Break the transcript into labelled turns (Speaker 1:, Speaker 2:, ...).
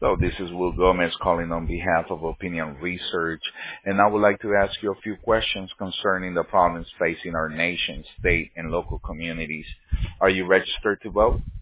Speaker 1: So this is Will Gomez calling on behalf of Opinion Research, and I would like to ask you a few questions concerning the problems facing our nation, state, and local communities. Are you registered to vote?